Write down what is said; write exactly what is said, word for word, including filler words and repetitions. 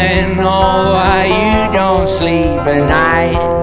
to know why you don't sleep at night.